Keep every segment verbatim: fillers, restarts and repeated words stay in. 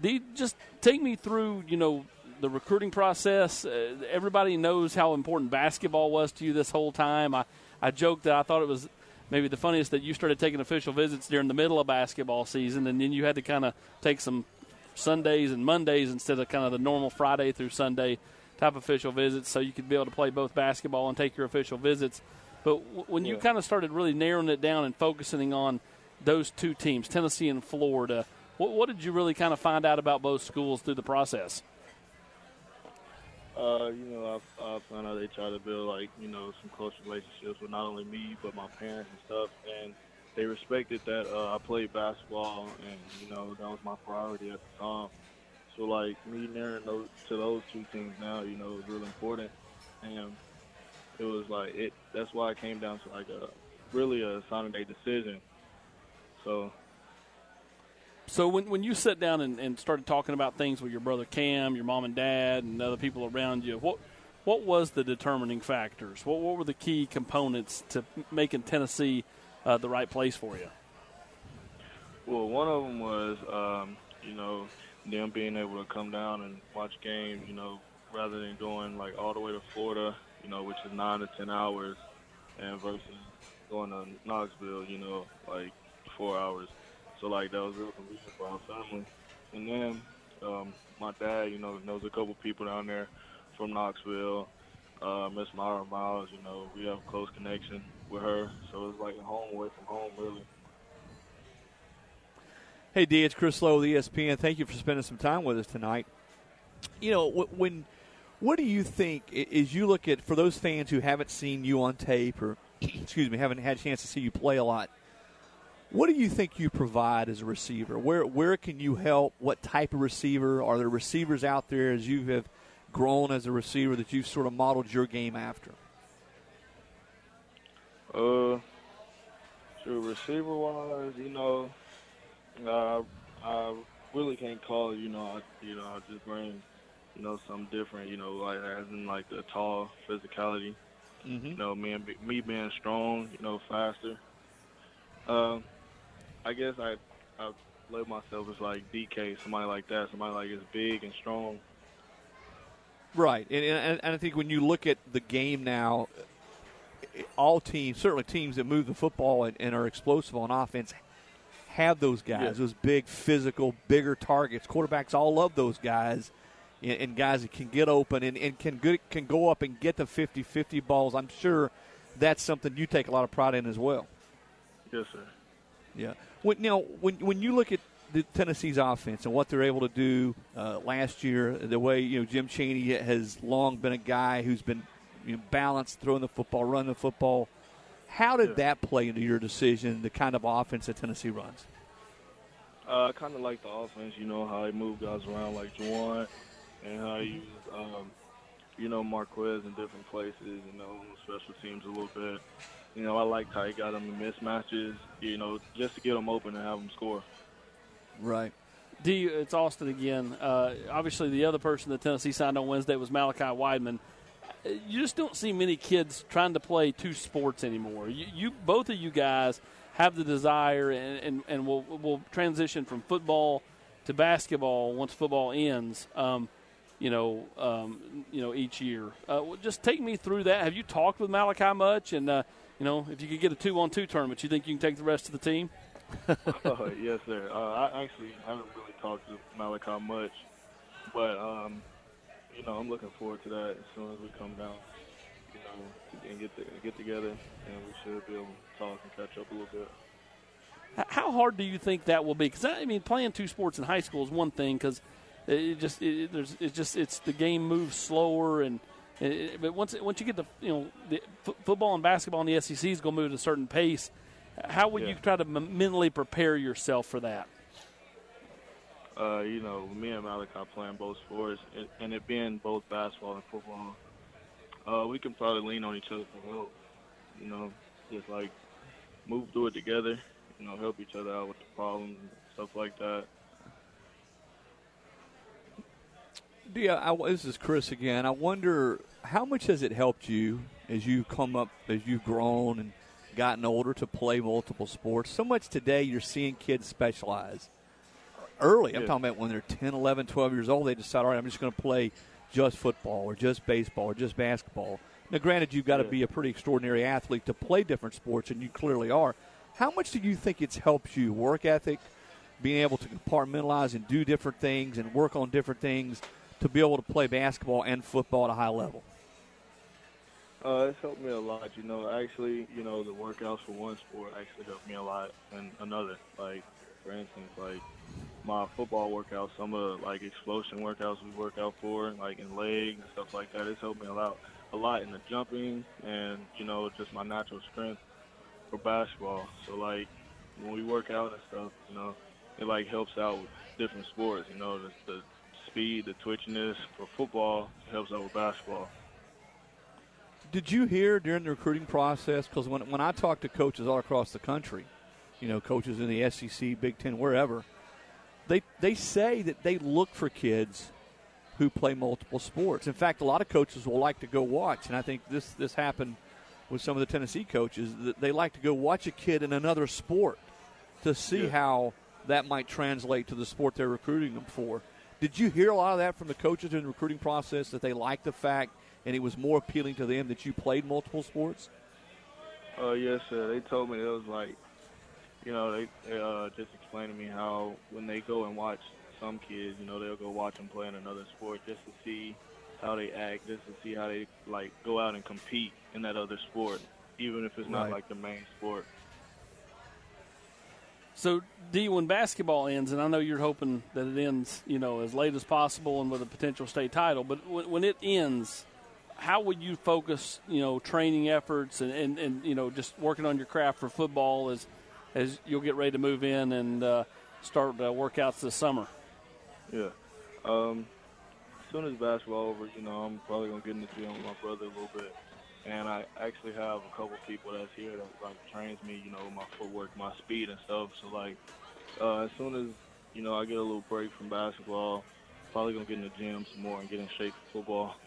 you just take me through, you know, the recruiting process. Uh, everybody knows how important basketball was to you this whole time. I, I joked that I thought it was maybe the funniest that you started taking official visits during the middle of basketball season, and then you had to kind of take some Sundays and Mondays instead of kind of the normal Friday through Sunday type official visits, so you could be able to play both basketball and take your official visits. But w- when you Yeah. kind of started really narrowing it down and focusing on those two teams, Tennessee and Florida, what, what did you really kind of find out about both schools through the process? Uh, you know, I, I found out they try to build, like, you know, some close relationships with not only me but my parents and stuff, and they respected that uh, I played basketball, and, you know, that was my priority at the time. So, like, me narrowing those, to those two teams now, you know, is really important, and it was like, it. that's why it came down to, like, a really a signing day decision. So, So when when you sat down and, and started talking about things with your brother Cam, your mom and dad, and other people around you, what what was the determining factors? What what were the key components to making Tennessee uh, the right place for you? well, one of them was, um, you know, them being able to come down and watch games, you know, rather than going, like, all the way to Florida, you know, which is nine to ten hours, and versus going to Knoxville, you know, like four hours. So, like, that was real convenient for our family. And then um, my dad, you know, knows a couple people down there from Knoxville. Uh, Miss Myra Miles, you know, we have a close connection with her. So it's like a home away from home, really. Hey, D, it's Chris Lowe with E S P N. Thank you for spending some time with us tonight. You know, when what do you think, as you look at, for those fans who haven't seen you on tape or, excuse me, haven't had a chance to see you play a lot, what do you think you provide as a receiver? Where where can you help? What type of receiver? Are there receivers out there as you have grown as a receiver that you've sort of modeled your game after? Uh, so receiver-wise, you know, uh, I really can't call it, you know, I, you know, I just bring, you know, something different, you know, like as in like the tall physicality, Mm-hmm. you know, me, and, me being strong, you know, faster. Um, I guess I I label myself as like D K, somebody like that, somebody like is big and strong. Right, and, and, and I think when you look at the game now, all teams, certainly teams that move the football and, and are explosive on offense, have those guys, Yeah. those big, physical, bigger targets. Quarterbacks all love those guys, and, and guys that can get open and, and can good, can go up and get the fifty-fifty balls. I'm sure that's something you take a lot of pride in as well. Yes, sir. Yeah. When, now, when when you look at the Tennessee's offense and what they're able to do uh, last year, the way, you know, Jim Chaney has long been a guy who's been, you know, balanced, throwing the football, running the football. How did Yeah. that play into your decision, the kind of offense that Tennessee runs? Uh, I kind of like the offense, you know, how they move guys around like Juwan and how he use, um, you know, Marquez in different places, you know, on special teams a little bit. You know, I liked how he got them in mismatches, you know, just to get them open and have them score. Right. D, it's Austin again. Uh, obviously, the other person that Tennessee signed on Wednesday was Malachi Wideman. You just don't see many kids trying to play two sports anymore. You, you both of you guys have the desire, and, and, and will will transition from football to basketball once football ends. Um, you know, um, you know, each year. Uh, just take me through that. Have you talked with Malachi much? And uh, you know, if you could get a two-on-two tournament, you think you can take the rest of the team? uh, yes, sir. Uh, I actually haven't really talked to Malachi much, but um, you know, I'm looking forward to that as soon as we come down, you know, and get to, get together, and we should be able to talk and catch up a little bit. How hard do you think that will be? Because I mean, playing two sports in high school is one thing, because it just it, there's it's just it's the game moves slower, and it, but once once you get the you know the f- football and basketball in the S E C is going to move at a certain pace. How would Yeah. you try to m- mentally prepare yourself for that? Uh, you know, me and Malachi playing both sports, and, and it being both basketball and football, uh, we can probably lean on each other for help. You know, just like move through it together. You know, help each other out with the problems and stuff like that. Yeah, I, this is Chris again. I wonder how much has it helped you as you come up, as you've grown and gotten older, to play multiple sports? So much today you're seeing kids specialize. early. I'm Yeah. talking about when they're ten, eleven, twelve years old, they decide, all right, I'm just going to play just football or just baseball or just basketball. Now, granted, you've got to Yeah. be a pretty extraordinary athlete to play different sports, and you clearly are. How much do you think it's helped you, work ethic, being able to compartmentalize and do different things and work on different things to be able to play basketball and football at a high level? Uh, it's helped me a lot. You know, actually, you know, the workouts for one sport actually helped me a lot, and another, like, for instance, like my football workouts, some of the, like, explosion workouts we work out for, like in legs and stuff like that, it's helped me a lot, a lot in the jumping and, you know, just my natural strength for basketball. So, like, when we work out and stuff, you know, it, like, helps out with different sports, you know, the, the speed, the twitchiness. For football, it helps out with basketball. Did you hear during the recruiting process, because when, when I talk to coaches all across the country, you know, coaches in the S E C, Big Ten, wherever, they they say that they look for kids who play multiple sports. In fact, a lot of coaches will like to go watch, and I think this, this happened with some of the Tennessee coaches, that they like to go watch a kid in another sport to see Yeah. how that might translate to the sport they're recruiting them for. Did you hear a lot of that from the coaches in the recruiting process, that they like the fact and it was more appealing to them that you played multiple sports? Uh, yes, sir. They told me it was like, you know, they, they uh, just explained to me how when they go and watch some kids, you know, they'll go watch them play in another sport just to see how they act, just to see how they, like, go out and compete in that other sport, even if it's not, Right. like, the main sport. So, D, when basketball ends, and I know you're hoping that it ends, you know, as late as possible and with a potential state title, but when, when it ends, how would you focus, you know, training efforts and, and, and, you know, just working on your craft for football as as you'll get ready to move in and uh, start uh, workouts this summer? Yeah. Um, as soon as basketball over, you know, I'm probably going to get in the gym with my brother a little bit. And I actually have a couple people that's here that, like, trains me, you know, my footwork, my speed and stuff. So, like, uh, as soon as, you know, I get a little break from basketball, probably going to get in the gym some more and get in shape for football.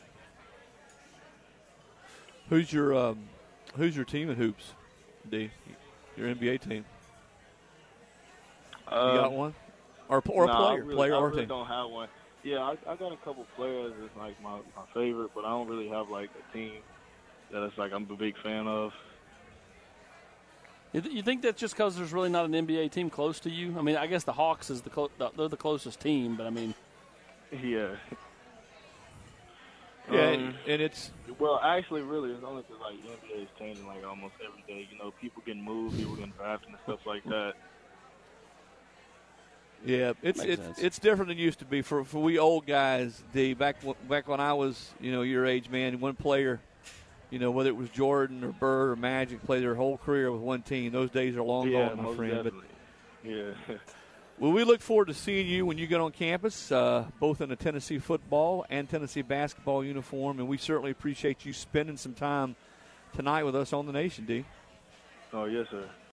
Who's your um, who's your team in hoops, D? Your N B A team? You got Um, one? Or, or nah, a player, I really, player I or really team? don't have one. Yeah, I, I got a couple players that's, like, my, my favorite, but I don't really have, like, a team that it's like I'm a big fan of. You, th- you think that's just because there's really not an N B A team close to you? I mean, I guess the Hawks is the clo- they're the closest team, but I mean, Yeah. Yeah, Um, and, and it's Well, actually, really, it's only because, like, N B A is changing, like, almost every day. You know, people getting moved, people getting drafted and stuff like that. yeah, it's Makes it's sense. it's different than it used to be for for we old guys. D, back w- back when I was, you know, your age, man, one player, you know, whether it was Jordan or Bird or Magic, played their whole career with one team. Those days are long yeah, gone, my most friend. But definitely. Yeah. well, we look forward to seeing you when you get on campus, uh, both in a Tennessee football and Tennessee basketball uniform, and we certainly appreciate you spending some time tonight with us on The Nation, D. Oh, yes, sir.